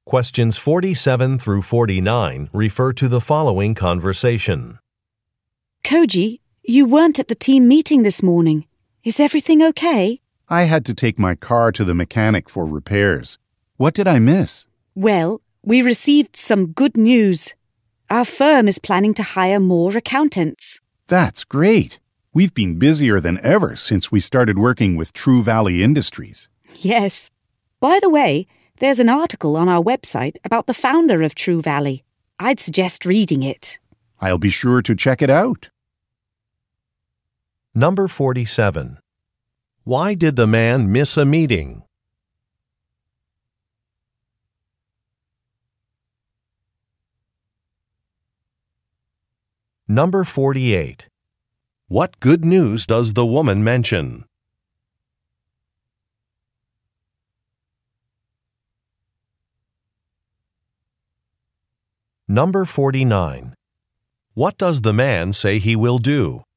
Questions 47 through 49 refer to the following conversation. Koji, you weren't at the team meeting this morning. Is everything okay? I had to take my car to the mechanic for repairs. What did I miss? Well, we received some good news. Our firm is planning to hire more accountants. That's great. We've been busier than ever since we started working with True Valley Industries. Yes. By the way, there's an article on our website about the founder of True Valley. I'd suggest reading it. I'll be sure to check it out. Number 47. Why did the man miss a meeting? Number 48. What good news does the woman mention? Number 49. What does the man say he will do?